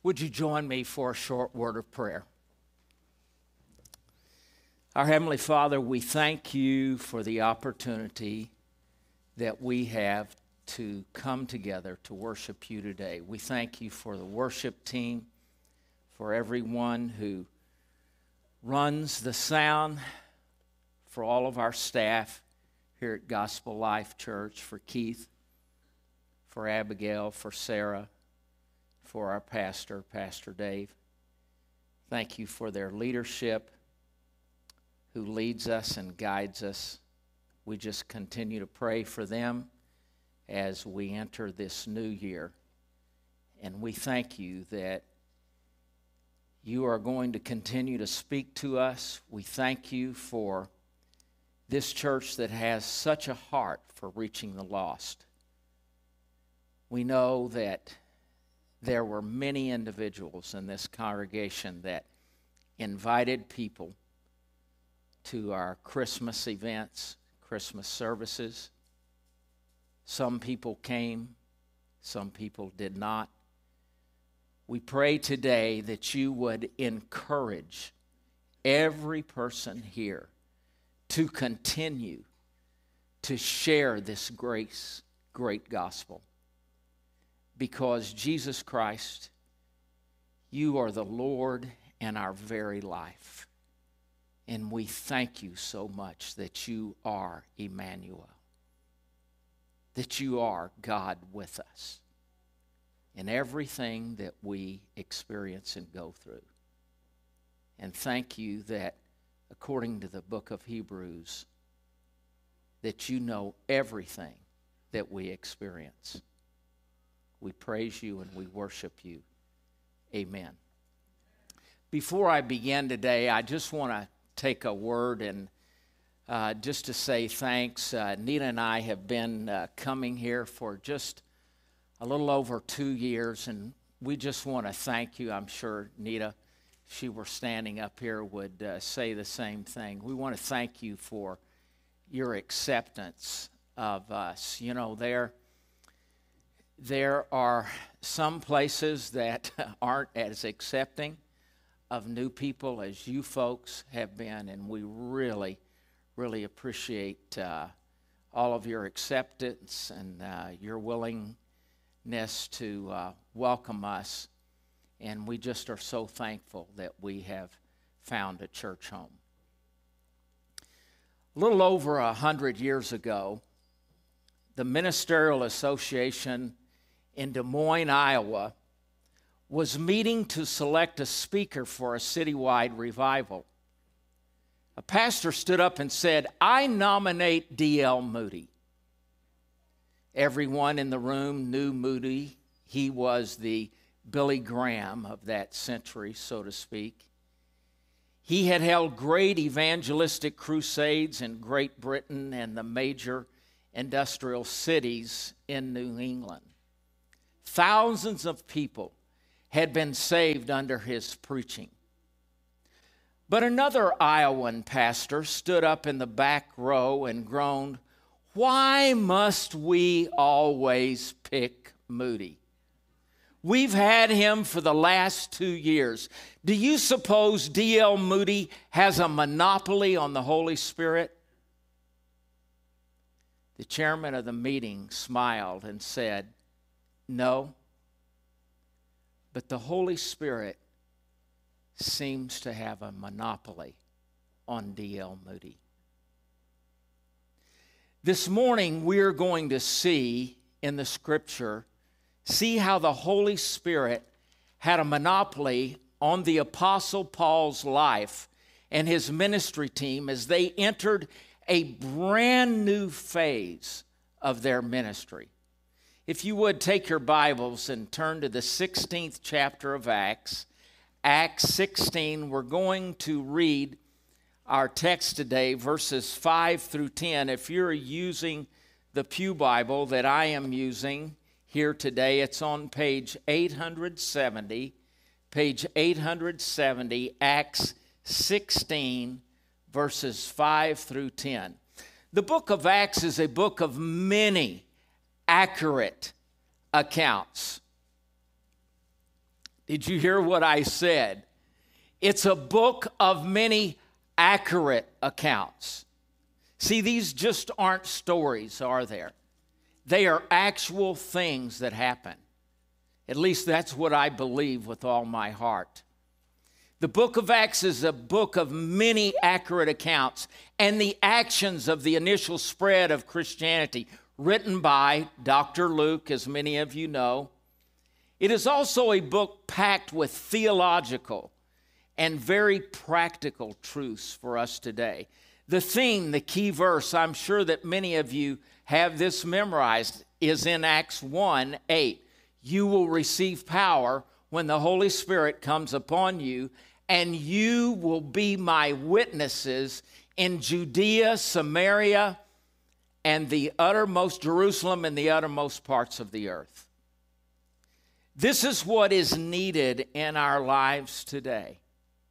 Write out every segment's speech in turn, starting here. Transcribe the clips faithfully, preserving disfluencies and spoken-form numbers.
Would you join me for a short word of prayer? Our Heavenly Father, we thank you for the opportunity that we have to come together to worship you today. We thank you for the worship team, for everyone who runs the sound, for all of our staff here at Gospel Life Church, for Keith, for Abigail, for Sarah, for our pastor, Pastor Dave. Thank you for their leadership, who leads us and guides us. We just continue to pray for them as we enter this new year. And we thank you that you are going to continue to speak to us. We thank you for this church that has such a heart for reaching the lost. We know that there were many individuals in this congregation that invited people to our Christmas events, Christmas services. Some people came, some people did not. We pray today that you would encourage every person here to continue to share this grace, great gospel. Because Jesus Christ, you are the Lord and our very life. And we thank you so much that you are Emmanuel, that you are God with us in everything that we experience and go through. And thank you that, according to the book of Hebrews, that you know everything that we experience. We praise you and we worship you. Amen. Before I begin today, I just want to take a word and uh, just to say thanks. Uh, Nita and I have been uh, coming here for just a little over two years, and we just want to thank you. I'm sure Nita, if she were standing up here, would uh, say the same thing. We want to thank you for your acceptance of us. You know, there, there are some places that aren't as accepting of new people as you folks have been, and we really, really appreciate uh, all of your acceptance and uh, your willingness to uh, welcome us, and we just are so thankful that we have found a church home. A little over a hundred years ago, the Ministerial Association in Des Moines, Iowa, was meeting to select a speaker for a citywide revival. A pastor stood up and said, "I nominate D L Moody." Everyone in the room knew Moody. He was the Billy Graham of that century, so to speak. He had held great evangelistic crusades in Great Britain and the major industrial cities in New England. Thousands of people had been saved under his preaching. But another Iowan pastor stood up in the back row and groaned, "Why must we always pick Moody? We've had him for the last two years. Do you suppose D L Moody has a monopoly on the Holy Spirit?" The chairman of the meeting smiled and said, "No, but the Holy Spirit seems to have a monopoly on D L Moody." This morning, we're going to see in the Scripture, see how the Holy Spirit had a monopoly on the Apostle Paul's life and his ministry team as they entered a brand new phase of their ministry. If you would, take your Bibles and turn to the sixteenth chapter of Acts. Acts sixteen, we're going to read our text today, verses five through ten. If you're using the Pew Bible that I am using here today, it's on page eight seventy, page eight seventy, Acts sixteen, verses five through ten. The book of Acts is a book of many accurate accounts. Did you hear what I said? It's a book of many accurate accounts. See, these just aren't stories, are there? They are actual things that happen. At least that's what I believe with all my heart. The book of Acts is a book of many accurate accounts and the actions of the initial spread of Christianity, written by Doctor Luke, as many of you know. It is also a book packed with theological and very practical truths for us today. The theme, the key verse, I'm sure that many of you have this memorized, is in Acts one eight. You will receive power when the Holy Spirit comes upon you, and you will be my witnesses in Judea, Samaria, and the uttermost Jerusalem and the uttermost parts of the earth. This is what is needed in our lives today.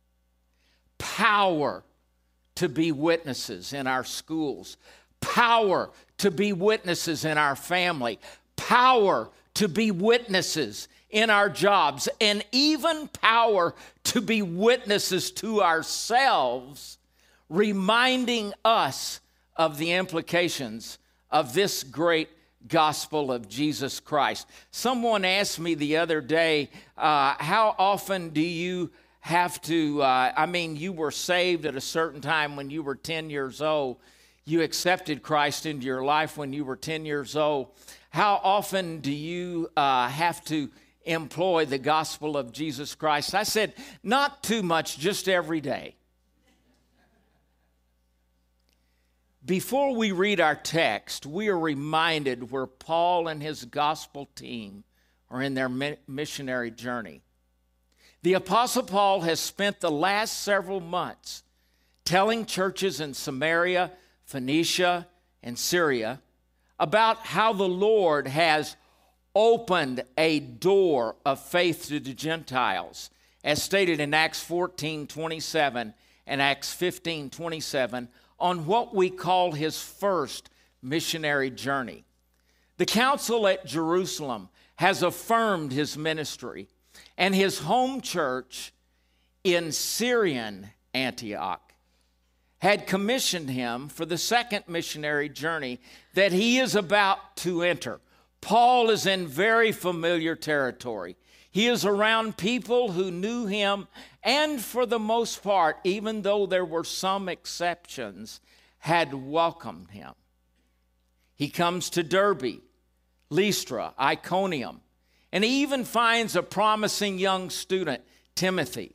Power to be witnesses in our schools. Power to be witnesses in our family. Power to be witnesses in our jobs, and even power to be witnesses to ourselves, reminding us of the implications of this great gospel of Jesus Christ. Someone asked me the other day, uh, how often do you have to, uh, I mean, you were saved at a certain time when you were ten years old. You accepted Christ into your life when you were ten years old. How often do you uh, have to employ the gospel of Jesus Christ? I said, not too much, just every day. Before we read our text, we are reminded where Paul and his gospel team are in their missionary journey. The Apostle Paul has spent the last several months telling churches in Samaria, Phoenicia, and Syria about how the Lord has opened a door of faith to the Gentiles, as stated in Acts fourteen twenty-seven and Acts fifteen twenty-seven, on what we call his first missionary journey. The council at Jerusalem has affirmed his ministry, and his home church in Syrian Antioch had commissioned him for the second missionary journey that he is about to enter. Paul is in very familiar territory. He is around people who knew him, and for the most part, even though there were some exceptions, had welcomed him. He comes to Derbe, Lystra, Iconium, and he even finds a promising young student, Timothy.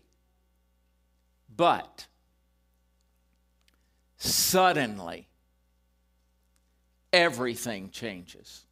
But suddenly, everything changes.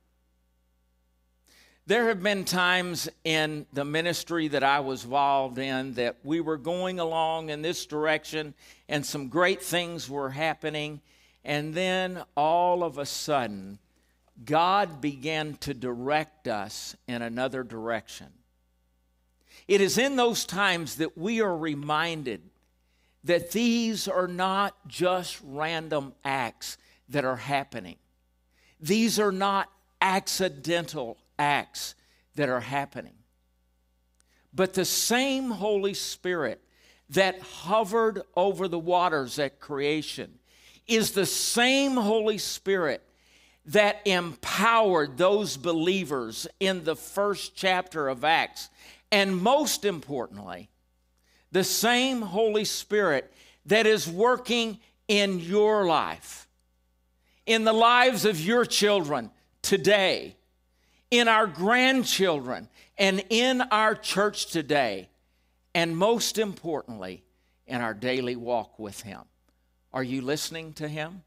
There have been times in the ministry that I was involved in that we were going along in this direction and some great things were happening, and then all of a sudden, God began to direct us in another direction. It is in those times that we are reminded that these are not just random acts that are happening. These are not accidental acts that are happening. But the same Holy Spirit that hovered over the waters at creation is the same Holy Spirit that empowered those believers in the first chapter of Acts. And most importantly, the same Holy Spirit that is working in your life, in the lives of your children today, in our grandchildren, and in our church today, and most importantly, in our daily walk with Him. Are you listening to Him?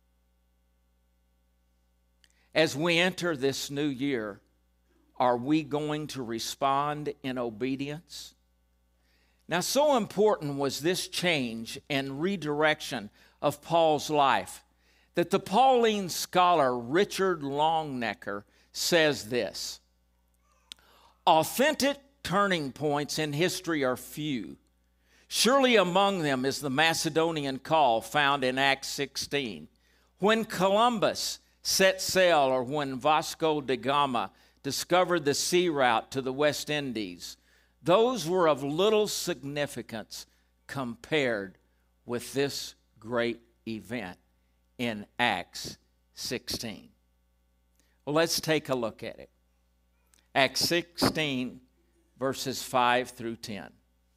As we enter this new year, are we going to respond in obedience? Now, so important was this change and redirection of Paul's life that the Pauline scholar Richard Longenecker says this: authentic turning points in history are few. Surely among them is the Macedonian call found in Acts sixteen. When Columbus set sail, or when Vasco da Gama discovered the sea route to the West Indies, those were of little significance compared with this great event in Acts sixteen. Well, let's take a look at it. Acts sixteen, verses five through ten.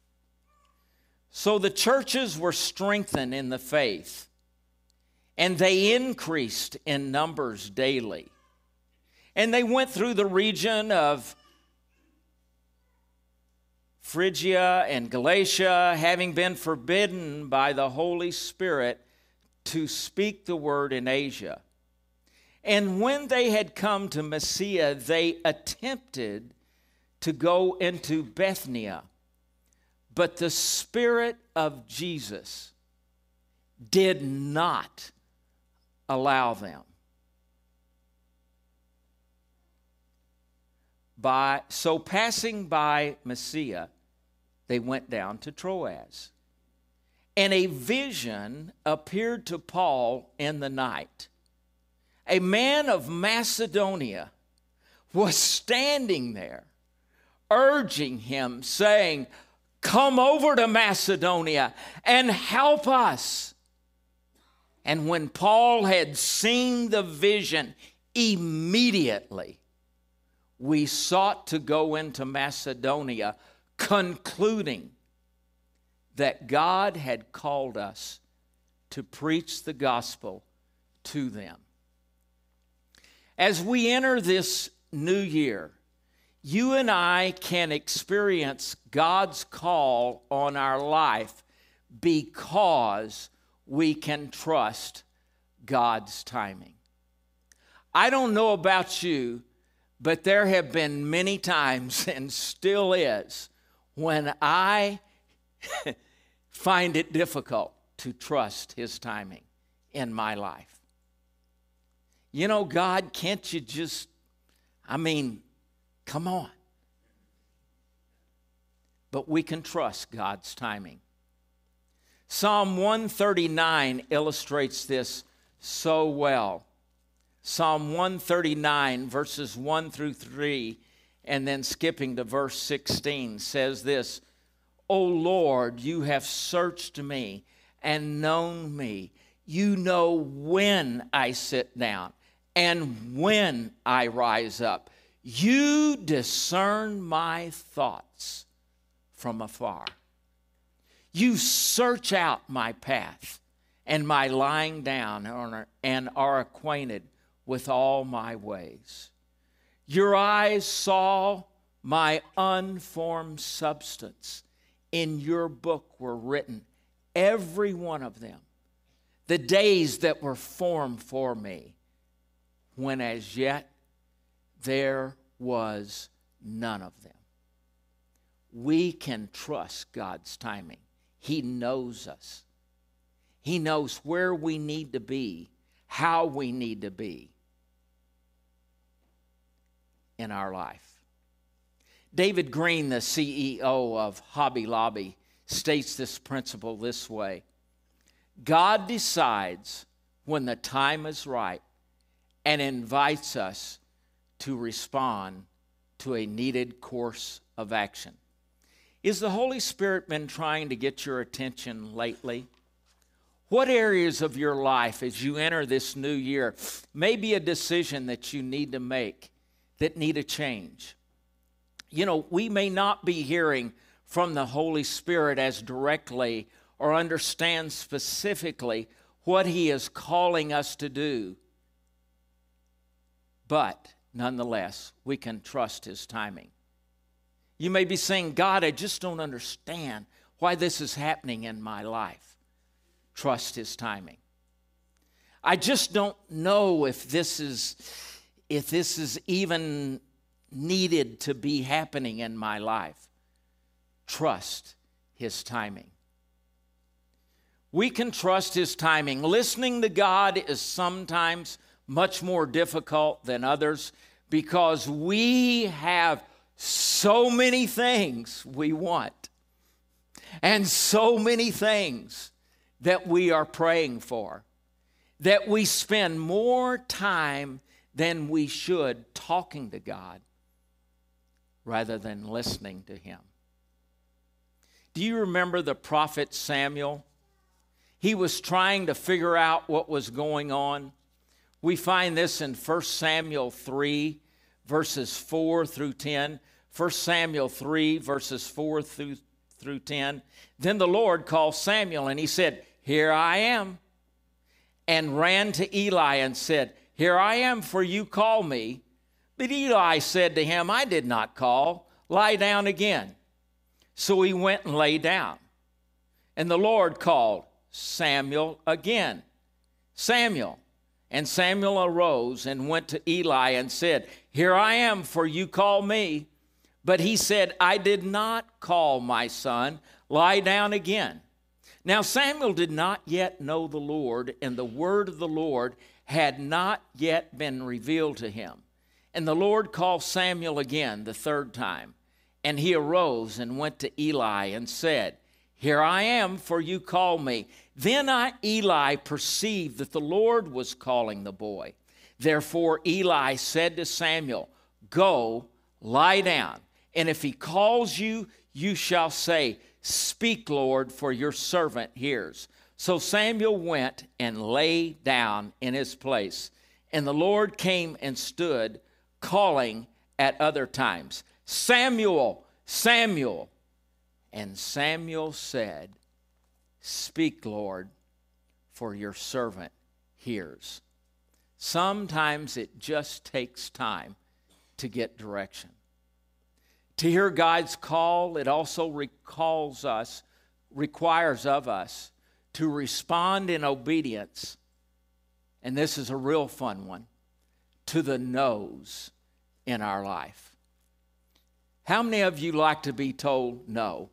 So the churches were strengthened in the faith, and they increased in numbers daily. And they went through the region of Phrygia and Galatia, having been forbidden by the Holy Spirit to speak the word in Asia. And when they had come to Mysia, they attempted to go into Bithynia. But the Spirit of Jesus did not allow them. By, so passing by Mysia, they went down to Troas. And a vision appeared to Paul in the night. A man of Macedonia was standing there, urging him, saying, "Come over to Macedonia and help us." And when Paul had seen the vision, immediately we sought to go into Macedonia, concluding that God had called us to preach the gospel to them. As we enter this new year, you and I can experience God's call on our life because we can trust God's timing. I don't know about you, but there have been many times, and still is, when I find it difficult to trust His timing in my life. You know, God, can't you just, I mean, come on. But we can trust God's timing. Psalm one thirty-nine illustrates this so well. Psalm one thirty-nine, verses one through three, and then skipping to verse sixteen, says this: "O Lord, you have searched me and known me. You know when I sit down and when I rise up. You discern my thoughts from afar. You search out my path and my lying down and are acquainted with all my ways. Your eyes saw my unformed substance. In your book were written, every one of them, the days that were formed for me, when as yet there was none of them." We can trust God's timing. He knows us. He knows where we need to be, how we need to be in our life. David Green, the C E O of Hobby Lobby, states this principle this way: God decides when the time is right and invites us to respond to a needed course of action. Is the Holy Spirit been trying to get your attention lately? What areas of your life as you enter this new year may be a decision that you need to make that need a change? You know, we may not be hearing from the Holy Spirit as directly or understand specifically what He is calling us to do, but nonetheless, we can trust His timing. You may be saying, "God, I just don't understand why this is happening in my life." Trust His timing. "I just don't know if this is if this is even needed to be happening in my life." Trust His timing. We can trust His timing. Listening to God is sometimes much more difficult than others because we have so many things we want and so many things that we are praying for that we spend more time than we should talking to God rather than listening to Him. Do you remember the prophet Samuel? He was trying to figure out what was going on. We find this in First Samuel three, verses four through ten. First Samuel three, verses four through, through ten. Then the Lord called Samuel, and he said, "Here I am," and ran to Eli and said, "Here I am, for you call me." But Eli said to him, "I did not call. Lie down again." So he went and lay down. And the Lord called Samuel again, "Samuel." And Samuel arose and went to Eli and said, "Here I am, for you call me." But he said, "I did not call, my son. Lie down again." Now Samuel did not yet know the Lord, and the word of the Lord had not yet been revealed to him. And the Lord called Samuel again the third time. And he arose and went to Eli and said, "Here I am, for you call me." Then I, Eli perceived that the Lord was calling the boy. Therefore Eli said to Samuel, "Go, lie down, and if he calls you, you shall say, 'Speak, Lord, for your servant hears.'" So Samuel went and lay down in his place. And the Lord came and stood, calling at other times, "Samuel, Samuel." And Samuel said, "Speak, Lord, for your servant hears." Sometimes it just takes time to get direction. To hear God's call, it also recalls us, requires of us to respond in obedience, and this is a real fun one, to the no's in our life. How many of you like to be told no?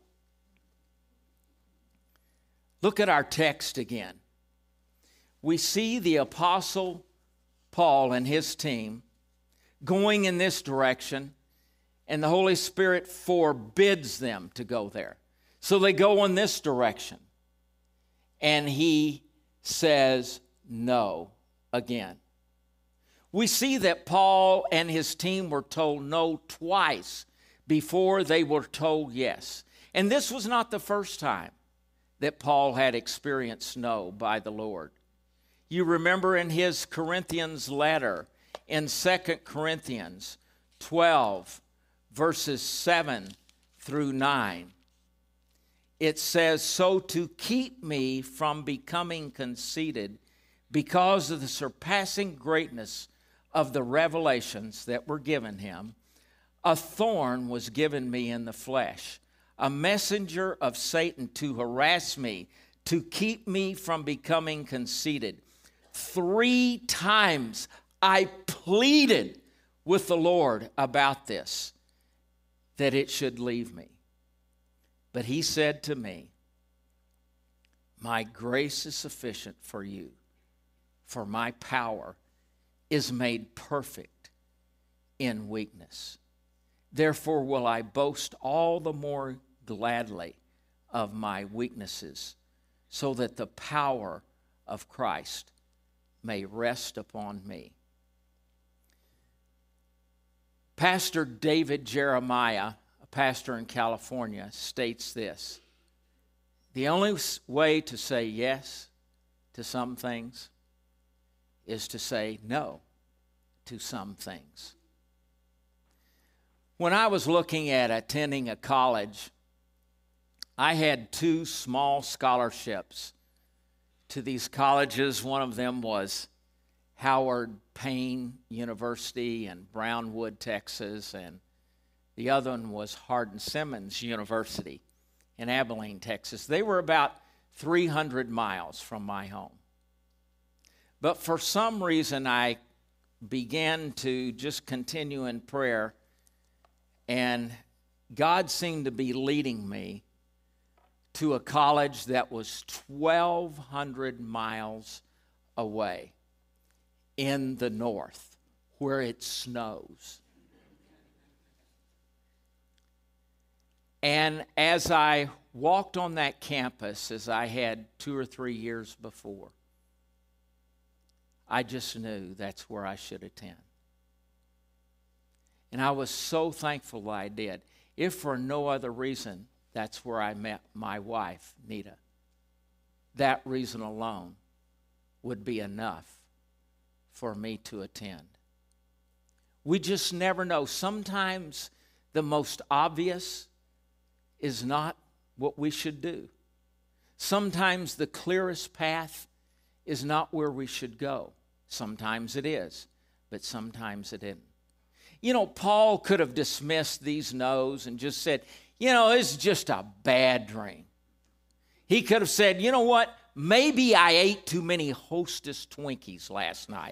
Look at our text again. We see the Apostle Paul and his team going in this direction, and the Holy Spirit forbids them to go there. So they go in this direction, and he says no again. We see that Paul and his team were told no twice before they were told yes. And this was not the first time that Paul had experienced no by the Lord. You remember in his Corinthians letter, in Second Corinthians twelve, verses seven through nine, it says, "So to keep me from becoming conceited, because of the surpassing greatness of the revelations that were given him, a thorn was given me in the flesh, a messenger of Satan to harass me, to keep me from becoming conceited. Three times I pleaded with the Lord about this, that it should leave me. But he said to me, 'My grace is sufficient for you, for my power is made perfect in weakness. Therefore will I boast all the more gladly of my weaknesses, so that the power of Christ may rest upon me.'" Pastor David Jeremiah, a pastor in California, states this: "The only way to say yes to some things is to say no to some things." When I was looking at attending a college, I had two small scholarships to these colleges. One of them was Howard Payne University in Brownwood, Texas, and the other one was Hardin Simmons University in Abilene, Texas. They were about three hundred miles from my home. But for some reason, I began to just continue in prayer, and God seemed to be leading me to a college that was twelve hundred miles away in the north, where it snows. And as I walked on that campus, as I had two or three years before, I just knew that's where I should attend. And I was so thankful that I did, if for no other reason That's where I met my wife, Nita. That reason alone would be enough for me to attend. We just never know. Sometimes the most obvious is not what we should do. Sometimes the clearest path is not where we should go. Sometimes it is, but sometimes it isn't. You know, Paul could have dismissed these no's and just said, you know, it's just a bad dream. He could have said, you know what, maybe I ate too many Hostess Twinkies last night.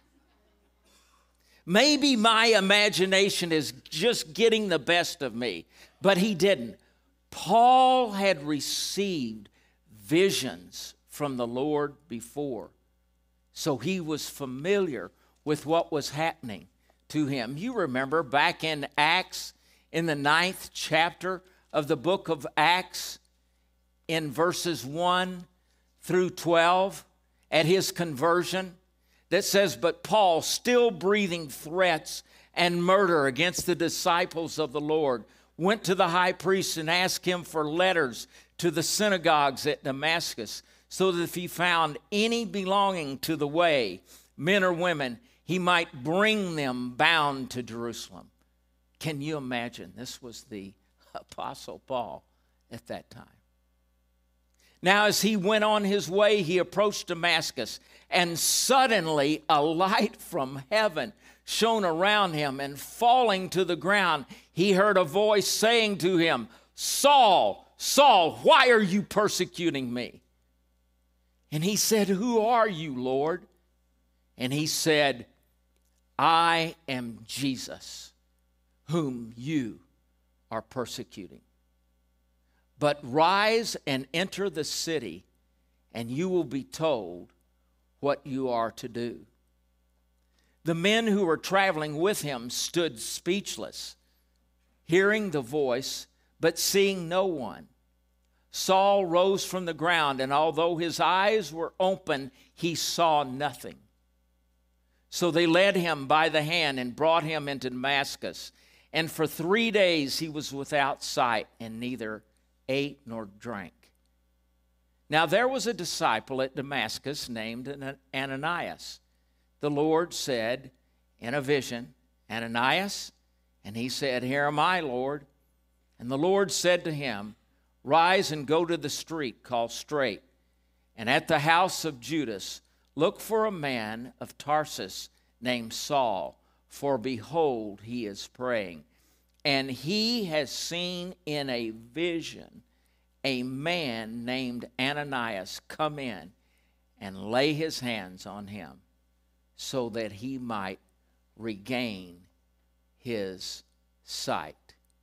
Maybe my imagination is just getting the best of me. But he didn't. Paul had received visions from the Lord before. So he was familiar with what was happening to him. You remember back in Acts, in the ninth chapter of the book of Acts, in verses one through twelve, at his conversion, that says, but Paul, still breathing threats and murder against the disciples of the Lord, went to the high priest and asked him for letters to the synagogues at Damascus, so that if he found any belonging to the way, men or women, he might bring them bound to Jerusalem. Can you imagine? This was the Apostle Paul at that time. Now, as he went on his way, he approached Damascus, and suddenly a light from heaven shone around him, and falling to the ground, he heard a voice saying to him, Saul, Saul, why are you persecuting me? And he said, who are you, Lord? And he said, I am Jesus, whom you are persecuting. But rise and enter the city, and you will be told what you are to do. The men who were traveling with him stood speechless, hearing the voice, but seeing no one. Saul rose from the ground, and although his eyes were open, he saw nothing. So they led him by the hand and brought him into Damascus. And for three days he was without sight, and neither ate nor drank. Now there was a disciple at Damascus named Ananias. The Lord said in a vision, Ananias? And he said, here am I, Lord. And the Lord said to him, rise and go to the street called Straight, and at the house of Judas look for a man of Tarsus named Saul, for behold, he is praying. And he has seen in a vision a man named Ananias come in and lay his hands on him so that he might regain his sight.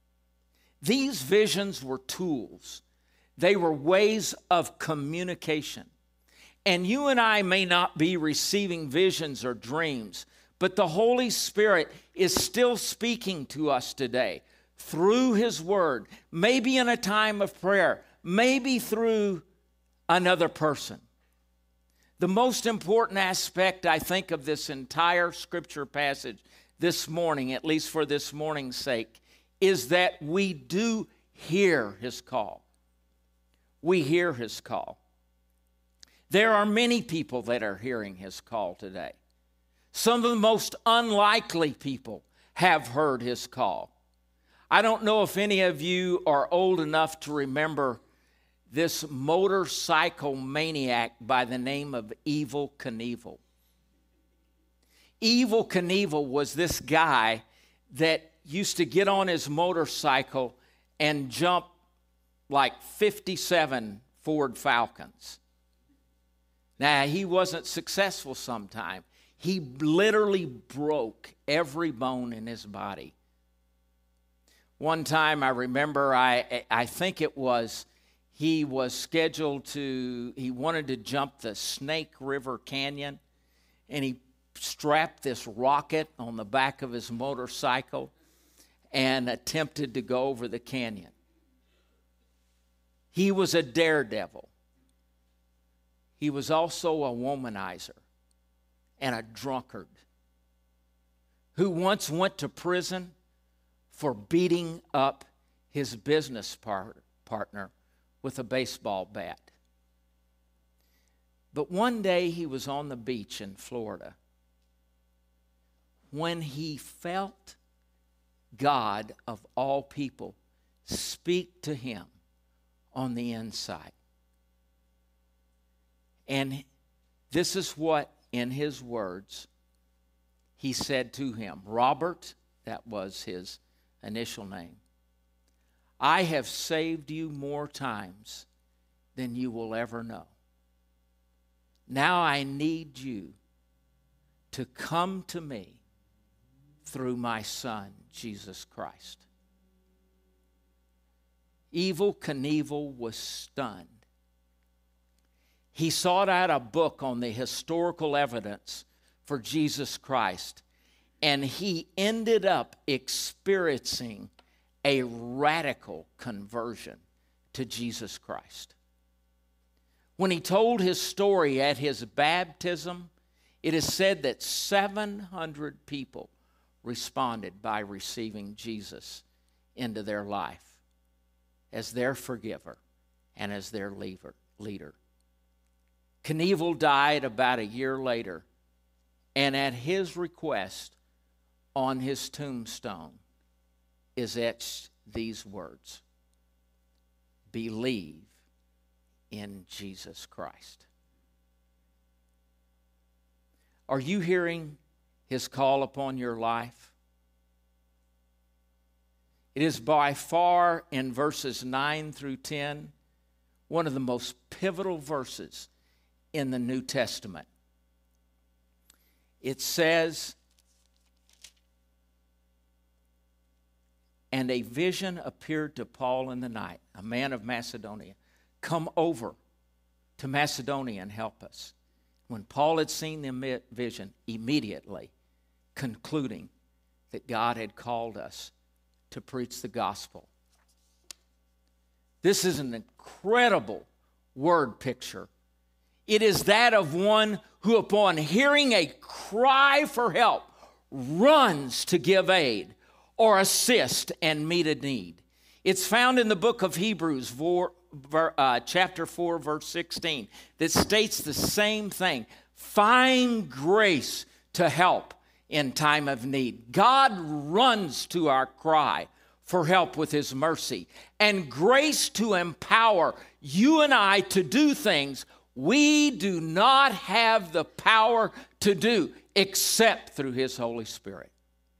These visions were tools. They were ways of communication. And you and I may not be receiving visions or dreams, but the Holy Spirit is still speaking to us today through His Word, maybe in a time of prayer, maybe through another person. The most important aspect, I think, of this entire Scripture passage this morning, at least for this morning's sake, is that we do hear His call. We hear His call. There are many people that are hearing His call today. Some of the most unlikely people have heard His call. I don't know if any of you are old enough to remember this motorcycle maniac by the name of Evel Knievel. Evel Knievel was this guy that used to get on his motorcycle and jump like fifty-seven Ford Falcons. Now, he wasn't successful sometime. He literally broke every bone in his body. One time I remember, I, I think it was, he was scheduled to, he wanted to jump the Snake River Canyon, and he strapped this rocket on the back of his motorcycle and attempted to go over the canyon. He was a daredevil. He was also a womanizer and a drunkard who once went to prison for beating up his business par- partner with a baseball bat. But one day he was on the beach in Florida when he felt God of all people speak to him on the inside. And this is what, in his words, he said to him. Robert, that was his initial name. I have saved you more times than you will ever know. Now I need you to come to me through my Son, Jesus Christ. Evel Knievel was stunned. He sought out a book on the historical evidence for Jesus Christ, and he ended up experiencing a radical conversion to Jesus Christ. When he told his story at his baptism, it is said that seven hundred people responded by receiving Jesus into their life as their forgiver and as their leader. Knievel died about a year later, and at his request on his tombstone is etched these words: believe in Jesus Christ. Are you hearing his call upon your life? It is by far, in verses nine through ten, one of the most pivotal verses in the New Testament. It says, and a vision appeared to Paul in the night, a man of Macedonia. Come over to Macedonia and help us. When Paul had seen the vision, immediately concluding that God had called us to preach the gospel. This is an incredible word picture. It is that of one who, upon hearing a cry for help, runs to give aid or assist and meet a need. It's found in the book of Hebrews, uh, chapter four, verse sixteen, that states the same thing. Find grace to help in time of need. God runs to our cry for help with his mercy, and grace to empower you and I to do things we do not have the power to do except through his Holy Spirit.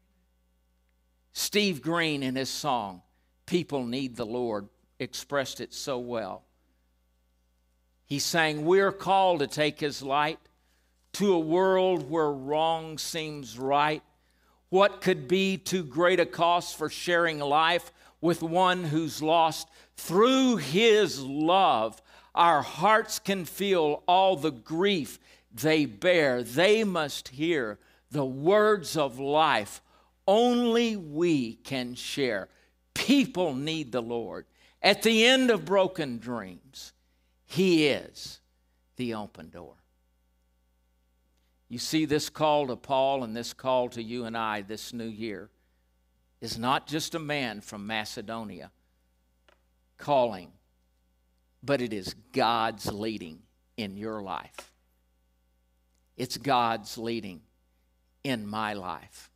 Steve Green, in his song, People Need the Lord, expressed it so well. He sang, we're called to take his light to a world where wrong seems right. What could be too great a cost for sharing life with one who's lost? Through his love, our hearts can feel all the grief they bear. They must hear the words of life only we can share. People need the Lord. At the end of broken dreams, he is the open door. You see, this call to Paul and this call to you and I this new year is not just a man from Macedonia calling, but it is God's leading in your life. It's God's leading in my life.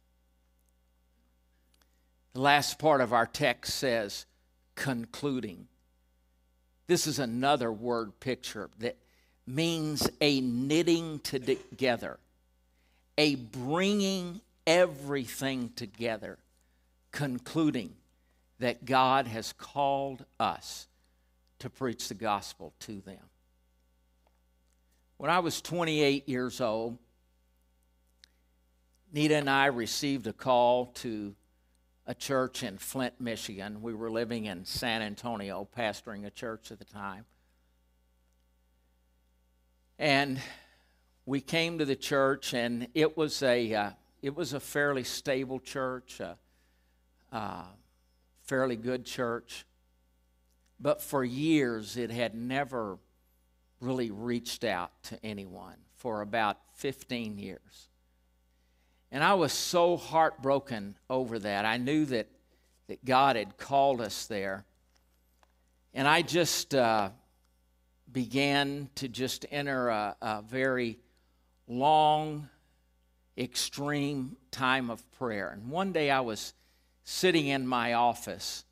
The last part of our text says, concluding. This is another word picture that means a knitting together, a bringing everything together, concluding that God has called us to preach the gospel to them. When I was twenty-eight years old, Nita and I received a call to a church in Flint, Michigan. We were living in San Antonio, pastoring a church at the time. And we came to the church, and it was a uh, it was a fairly stable church, a uh, fairly good church. But for years, it had never really reached out to anyone for about fifteen years. And I was so heartbroken over that. I knew that, that God had called us there. And I just uh, began to just enter a, a very long, extreme time of prayer. And one day I was sitting in my office,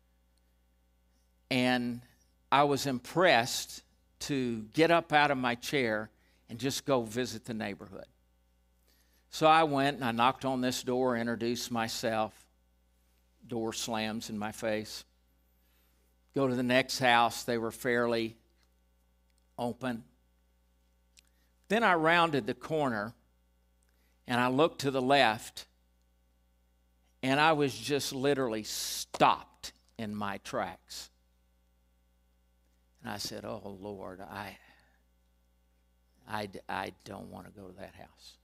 and I was impressed to get up out of my chair and just go visit the neighborhood. So I went and I knocked on this door, introduced myself. Door slams in my face. Go to the next house. They were fairly open. Then I rounded the corner and I looked to the left, and I was just literally stopped in my tracks. And I said, oh, Lord, I, I, I don't want to go to that house.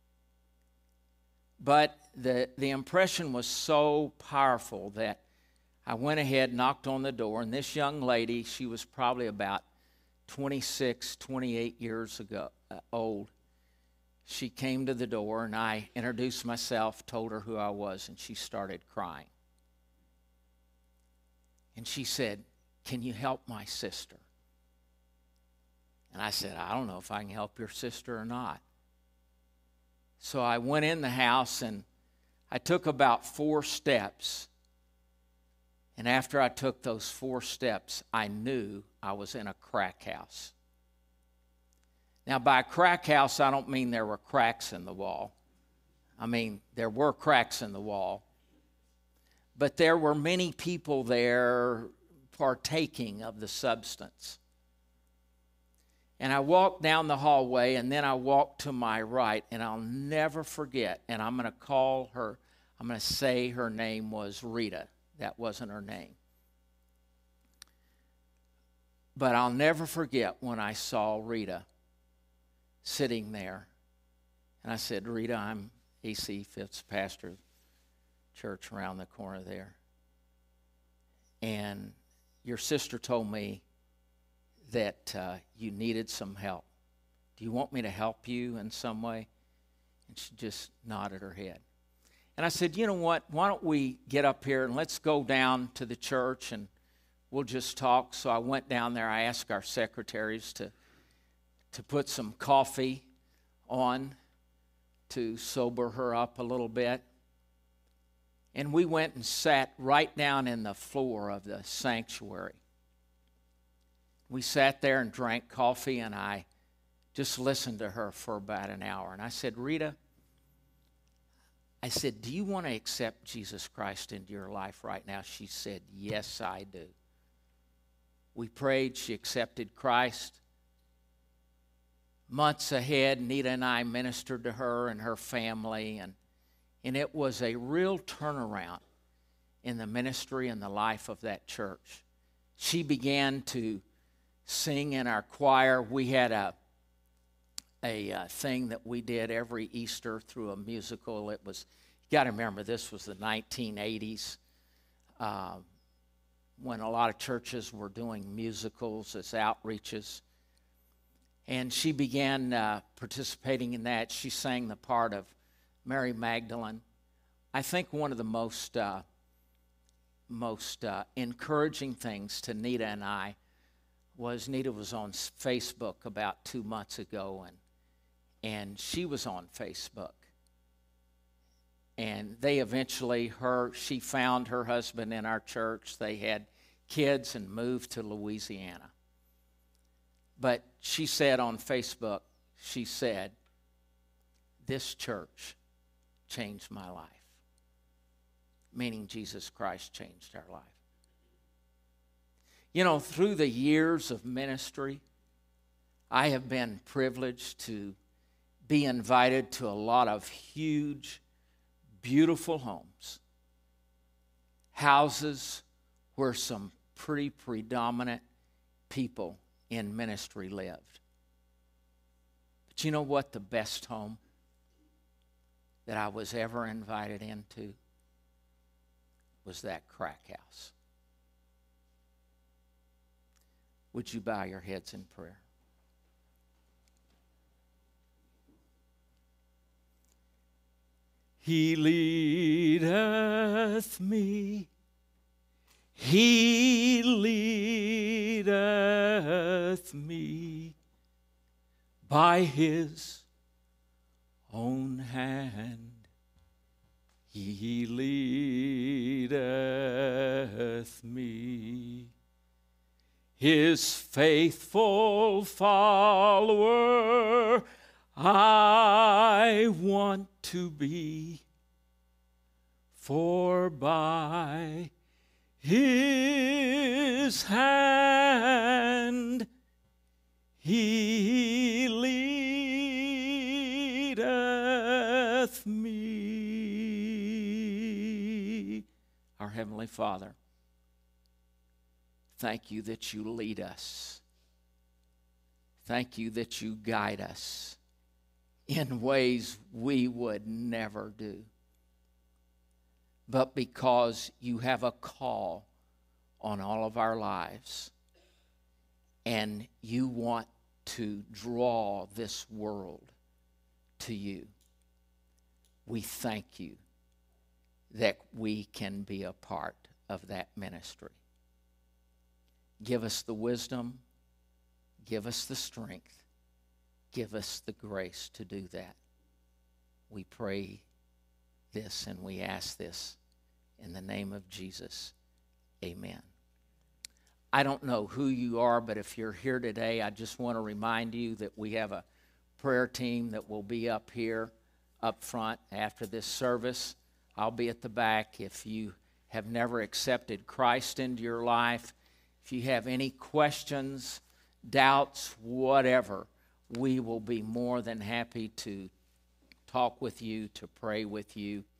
But the, the impression was so powerful that I went ahead, knocked on the door, and this young lady, she was probably about twenty-six, twenty-eight years ago, uh, old. She came to the door, and I introduced myself, told her who I was, and she started crying. And she said, can you help my sister? And I said, I don't know if I can help your sister or not. So I went in the house, and I took about four steps. And after I took those four steps, I knew I was in a crack house. Now, by a crack house, I don't mean there were cracks in the wall. I mean, there were cracks in the wall. But there were many people there partaking of the substance. And I walked down the hallway, and then I walked to my right, and I'll never forget, and I'm going to call her, I'm going to say her name was Rita. That wasn't her name. But I'll never forget when I saw Rita sitting there. And I said, Rita, I'm A C Fifth pastor, church around the corner there. And your sister told me that uh, you needed some help. Do you want me to help you in some way? And she just nodded her head. And I said, you know what, why don't we get up here and let's go down to the church and we'll just talk. So I went down there. I asked our secretaries to, to put some coffee on to sober her up a little bit. And we went and sat right down in the floor of the sanctuary. We sat there and drank coffee, and I just listened to her for about an hour. And I said, Rita, I said, do you want to accept Jesus Christ into your life right now? She said, yes, I do. We prayed. She accepted Christ. Months ahead, Nita and I ministered to her and her family, and, and it was a real turnaround in the ministry and the life of that church. She began to sing in our choir. We had a a uh, thing that we did every Easter through a musical. It was, you got to remember, this was the nineteen eighties uh, when a lot of churches were doing musicals as outreaches. And she began uh, participating in that. She sang the part of Mary Magdalene. I think one of the most uh, most uh, encouraging things to Nita and I was Nita was on Facebook about two months ago, and and she was on Facebook. And they eventually, her, she found her husband in our church. They had kids and moved to Louisiana. But she said on Facebook, she said, this church changed my life. Meaning Jesus Christ changed our life. You know, through the years of ministry, I have been privileged to be invited to a lot of huge, beautiful homes. Houses where some pretty predominant people in ministry lived. But you know what? The best home that I was ever invited into was that crack house. Would you bow your heads in prayer? He leadeth me He leadeth me by his own hand. He leadeth me, his faithful follower I want to be, for by his hand he leadeth me. Our Heavenly Father, thank you that you lead us. Thank you that you guide us in ways we would never do. But because you have a call on all of our lives, and you want to draw this world to you, we thank you that we can be a part of that ministry. Give us the wisdom, give us the strength, give us the grace to do that. We pray this and we ask this in the name of Jesus. Amen. I don't know who you are, but if you're here today, I just want to remind you that we have a prayer team that will be up here, up front after this service. I'll be at the back. If you have never accepted Christ into your life, if you have any questions, doubts, whatever, we will be more than happy to talk with you, to pray with you.